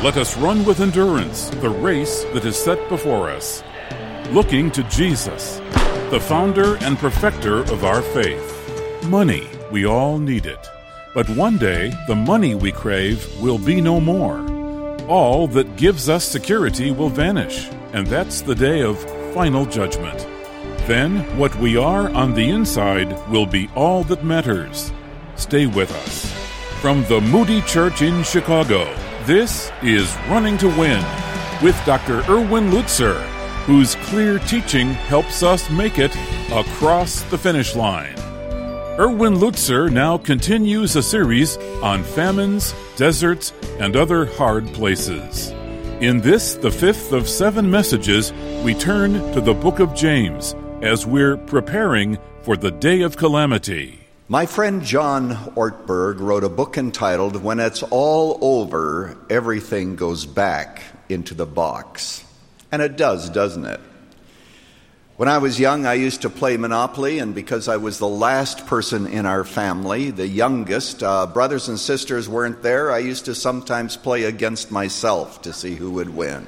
let us run with endurance the race that is set before us, looking to Jesus, the founder and perfecter of our faith. Money, we all need it. But one day, the money we crave will be no more. All that gives us security will vanish, and that's the day of final judgment. Then, what we are on the inside will be all that matters. Stay with us. From the Moody Church in Chicago, this is Running to Win with Dr. Erwin Lutzer, whose clear teaching helps us make it across the finish line. Erwin Lutzer now continues a series on famines, deserts, and other hard places. In this, the fifth of 7 messages, we turn to the book of James as we're preparing for the day of calamity. My friend John Ortberg wrote a book entitled, "When It's All Over, Everything Goes Back into the Box." And it does, doesn't it? When I was young, I used to play Monopoly, and because I was the last person in our family, the youngest, brothers and sisters weren't there, I used to sometimes play against myself to see who would win.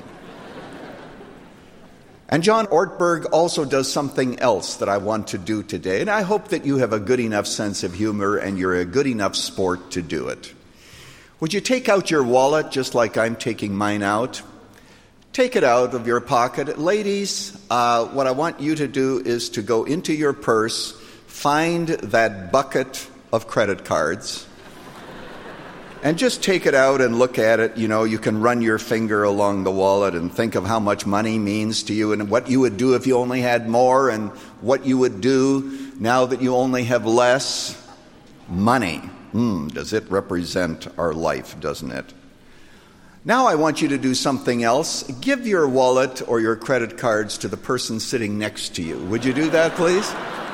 And John Ortberg also does something else that I want to do today, and I hope that you have a good enough sense of humor and you're a good enough sport to do it. Would you take out your wallet just like I'm taking mine out? Take it out of your pocket. Ladies, what I want you to do is to go into your purse, find that bucket of credit cards, and just take it out and look at it. You know, you can run your finger along the wallet and think of how much money means to you and what you would do if you only had more and what you would do now that you only have less. Money. Does it represent our life, doesn't it? Now I want you to do something else. Give your wallet or your credit cards to the person sitting next to you. Would you do that, please?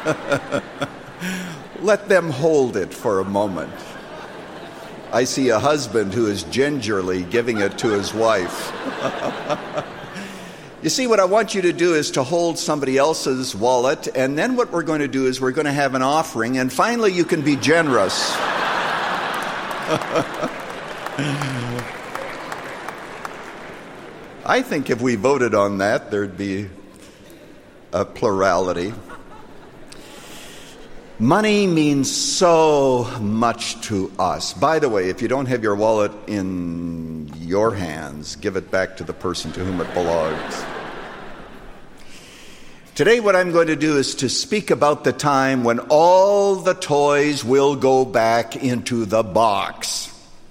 Let them hold it for a moment. I see a husband who is gingerly giving it to his wife. You see, what I want you to do is to hold somebody else's wallet, and then what we're going to do is we're going to have an offering, and finally you can be generous. I think if we voted on that, there'd be a plurality. Money means so much to us. By the way, if you don't have your wallet in your hands, give it back to the person to whom it belongs. Today, what I'm going to do is to speak about the time when all the toys will go back into the box.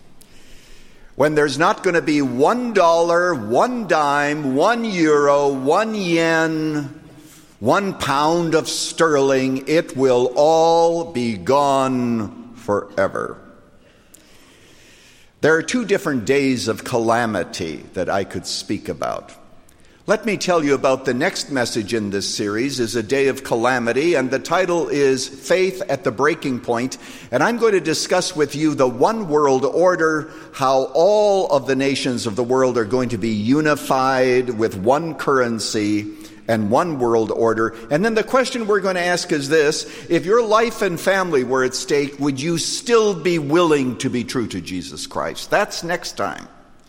When there's not going to be $1, 1 dime, 1 euro, 1 yen, 1 pound of sterling, it will all be gone forever. There are 2 different days of calamity that I could speak about. Let me tell you about the next message in this series is a day of calamity, and the title is Faith at the Breaking Point. And I'm going to discuss with you the one world order, how all of the nations of the world are going to be unified with one currency and one world order. And then the question we're going to ask is this: if your life and family were at stake, would you still be willing to be true to Jesus Christ? That's next time.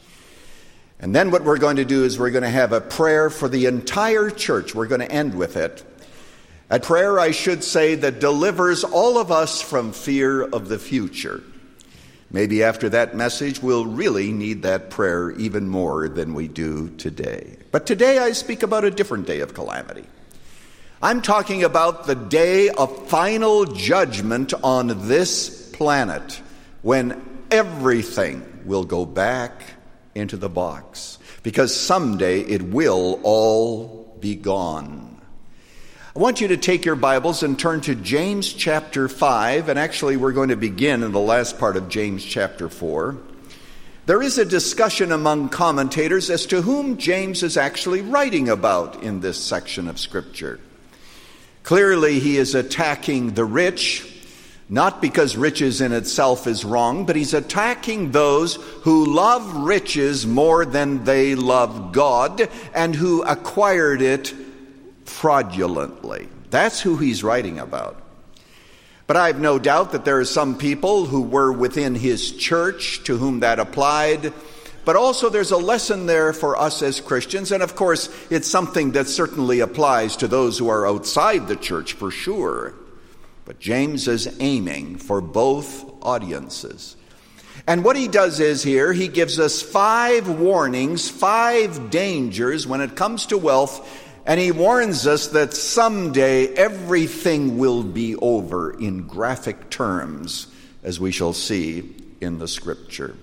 And then what we're going to do is we're going to have a prayer for the entire church. We're going to end with it. A prayer, I should say, that delivers all of us from fear of the future. Maybe after that message, we'll really need that prayer even more than we do today. But today I speak about a different day of calamity. I'm talking about the day of final judgment on this planet, when everything will go back into the box, because someday it will all be gone. I want you to take your Bibles and turn to James chapter 5, and actually we're going to begin in the last part of James chapter 4. There is a discussion among commentators as to whom James is actually writing about in this section of Scripture. Clearly he is attacking the rich, not because riches in itself is wrong, but he's attacking those who love riches more than they love God and who acquired it fraudulently. That's who he's writing about. But I have no doubt that there are some people who were within his church to whom that applied, But also there's a lesson there for us as Christians, and of course it's something that certainly applies to those who are outside the church for sure. But James is aiming for both audiences. And what he does is here, he gives us 5 warnings, 5 dangers when it comes to wealth, and he warns us that someday everything will be over in graphic terms, as we shall see in the scripture.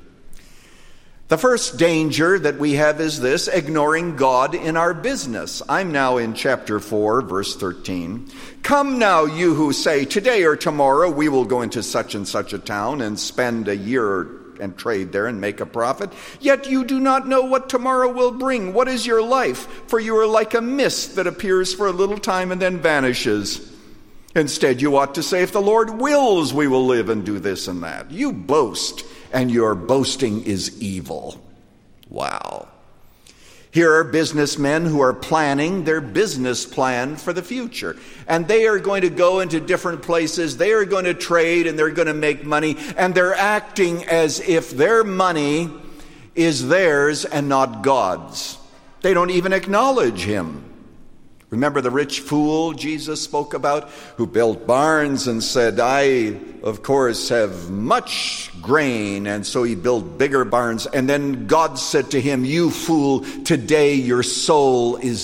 The first danger that we have is this: ignoring God in our business. I'm now in chapter 4, verse 13. Come now, you who say, today or tomorrow we will go into such and such a town and spend a year and trade there and make a profit. Yet you do not know what tomorrow will bring. What is your life? For you are like a mist that appears for a little time and then vanishes. Instead, you ought to say, if the Lord wills, we will live and do this and that. You boast, and your boasting is evil. Wow. Here are businessmen who are planning their business plan for the future. And they are going to go into different places. They are going to trade and they're going to make money. And they're acting as if their money is theirs and not God's. They don't even acknowledge Him. Remember the rich fool Jesus spoke about, who built barns and said, I, of course, have much grain. And so he built bigger barns. And then God said to him, you fool, today your soul is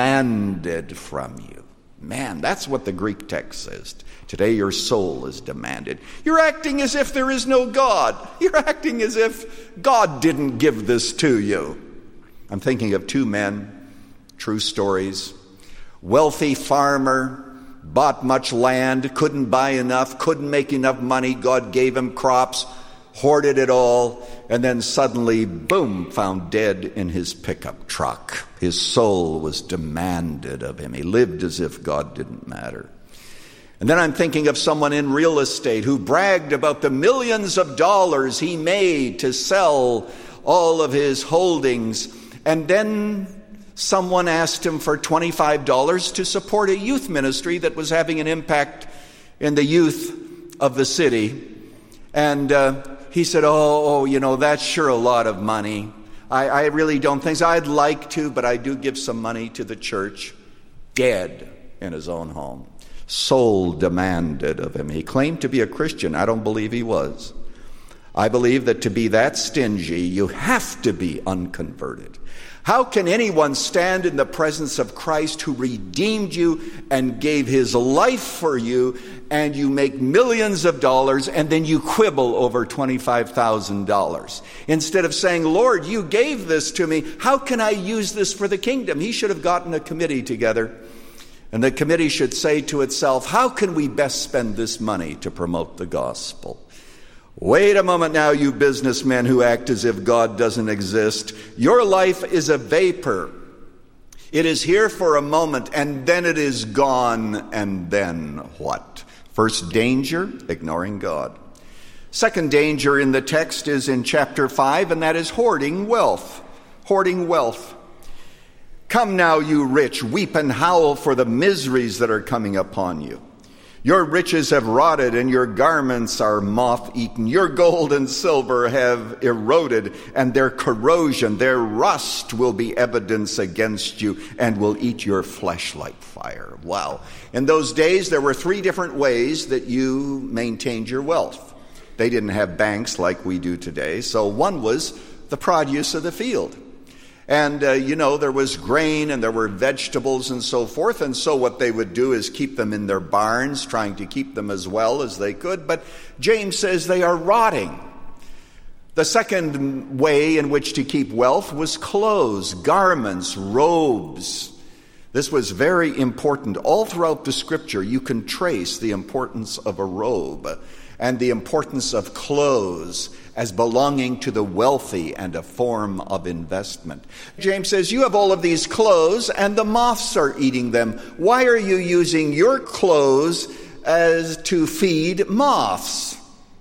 demanded from you. Man, that's what the Greek text says. Today your soul is demanded. You're acting as if there is no God. You're acting as if God didn't give this to you. I'm thinking of 2 men, true stories. Wealthy farmer, bought much land, couldn't buy enough, couldn't make enough money. God gave him crops, hoarded it all, and then suddenly, boom, found dead in his pickup truck. His soul was demanded of him. He lived as if God didn't matter. And then I'm thinking of someone in real estate who bragged about the millions of dollars he made to sell all of his holdings, and then someone asked him for $25 to support a youth ministry that was having an impact in the youth of the city. And he said, that's sure a lot of money. I really don't think so. I'd like to, but I do give some money to the church. Dead in his own home. Soul demanded of him. He claimed to be a Christian. I don't believe he was. I believe that to be that stingy, you have to be unconverted. How can anyone stand in the presence of Christ who redeemed you and gave his life for you, and you make millions of dollars and then you quibble over $25,000? Instead of saying, Lord, you gave this to me. How can I use this for the kingdom? He should have gotten a committee together, and the committee should say to itself, how can we best spend this money to promote the gospel? Wait a moment now, you businessmen who act as if God doesn't exist. Your life is a vapor. It is here for a moment, and then it is gone, and then what? First danger, ignoring God. Second danger in the text is in chapter 5, and that is hoarding wealth. Hoarding wealth. Come now, you rich, weep and howl for the miseries that are coming upon you. Your riches have rotted and your garments are moth-eaten. Your gold and silver have eroded, and their corrosion, their rust will be evidence against you and will eat your flesh like fire. Wow. In those days, there were 3 different ways that you maintained your wealth. They didn't have banks like we do today. So one was the produce of the field. And, there was grain and there were vegetables and so forth. And so what they would do is keep them in their barns, trying to keep them as well as they could. But James says they are rotting. The second way in which to keep wealth was clothes, garments, robes. This was very important. All throughout the scripture, you can trace the importance of a robe and the importance of clothes as belonging to the wealthy and a form of investment. James says, you have all of these clothes and the moths are eating them. Why are you using your clothes as to feed moths?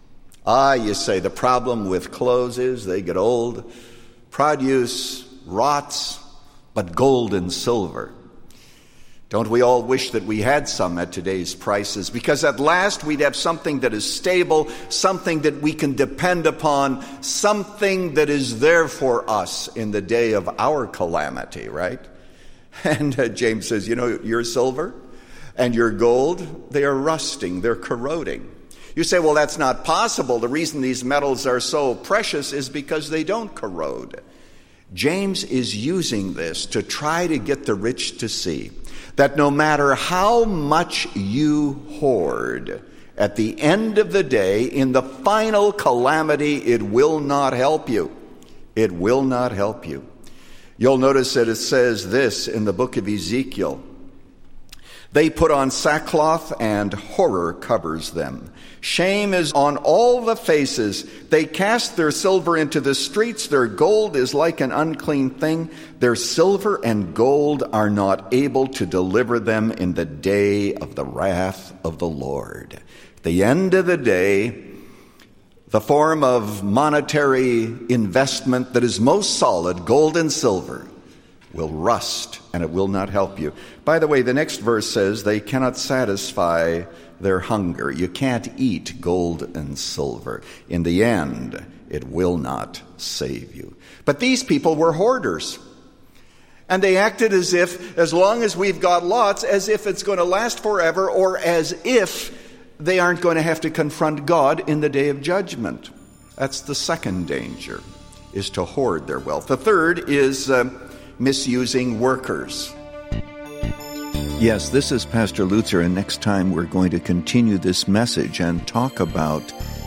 You say the problem with clothes is they get old, produce rots, but gold and silver, Don't we all wish that we had some at today's prices? Because at last we'd have something that is stable, something that we can depend upon, something that is there for us in the day of our calamity, right? And James says, your silver and your gold, they are rusting, they're corroding. You say, well, that's not possible. The reason these metals are so precious is because they don't corrode. James is using this to try to get the rich to see that no matter how much you hoard, at the end of the day, in the final calamity, it will not help you. It will not help you. You'll notice that it says this in the book of Ezekiel. They put on sackcloth and horror covers them. Shame is on all the faces. They cast their silver into the streets. Their gold is like an unclean thing. Their silver and gold are not able to deliver them in the day of the wrath of the Lord. At the end of the day, the form of monetary investment that is most solid, gold and silver, will rust, and it will not help you. By the way, the next verse says they cannot satisfy their hunger. You can't eat gold and silver. In the end, it will not save you. But these people were hoarders. And they acted as if, as long as we've got lots, as if it's going to last forever, or as if they aren't going to have to confront God in the day of judgment. That's the second danger, is to hoard their wealth. The third is misusing workers. Yes, this is Pastor Lutzer, and next time we're going to continue this message and talk about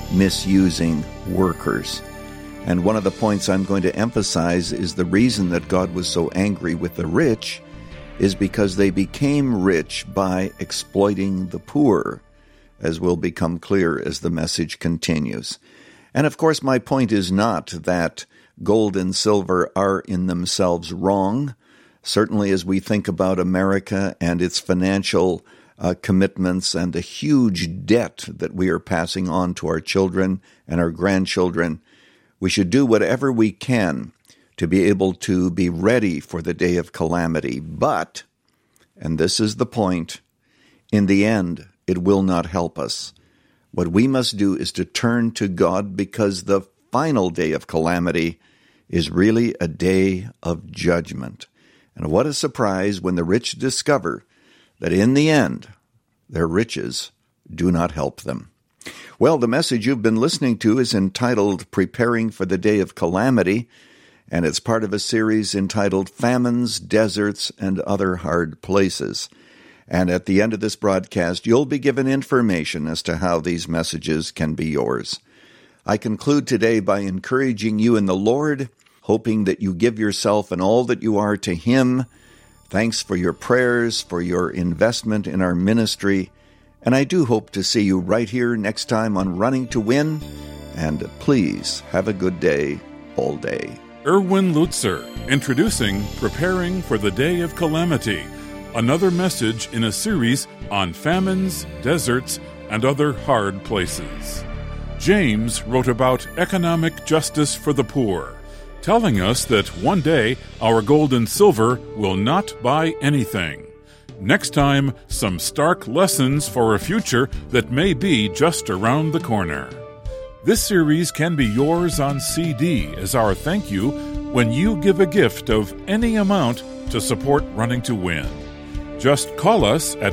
misusing workers. And one of the points I'm going to emphasize is the reason that God was so angry with the rich is because they became rich by exploiting the poor, as will become clear as the message continues. And of course, my point is not that gold and silver are in themselves wrong. Certainly as we think about America and its financial commitments and the huge debt that we are passing on to our children and our grandchildren, we should do whatever we can to be able to be ready for the day of calamity. But, and this is the point, in the end, it will not help us. What we must do is to turn to God, because the final day of calamity is really a day of judgment. And what a surprise when the rich discover that in the end, their riches do not help them. Well, the message you've been listening to is entitled Preparing for the Day of Calamity, and it's part of a series entitled Famines, Deserts, and Other Hard Places. And at the end of this broadcast, you'll be given information as to how these messages can be yours. I conclude today by encouraging you in the Lord, hoping that you give yourself and all that you are to Him. Thanks for your prayers, for your investment in our ministry. And I do hope to see you right here next time on Running to Win. And please have a good day all day. Erwin Lutzer, introducing Preparing for the Day of Calamity, another message in a series on famines, deserts, and other hard places. James wrote about economic justice for the poor, telling us that one day our gold and silver will not buy anything. Next time, some stark lessons for a future that may be just around the corner. This series can be yours on CD as our thank you when you give a gift of any amount to support Running to Win. Just call us at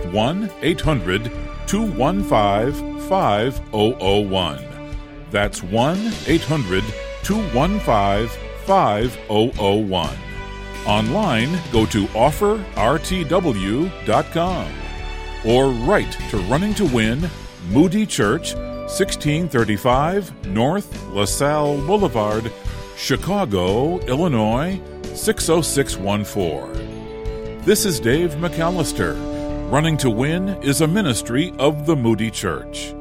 1-800-215-5001. That's 1-800-215-5001. Online, go to offerrtw.com or write to Running to Win, Moody Church, 1635 North LaSalle Boulevard, Chicago, Illinois, 60614. This is Dave McAllister. Running to Win is a ministry of the Moody Church.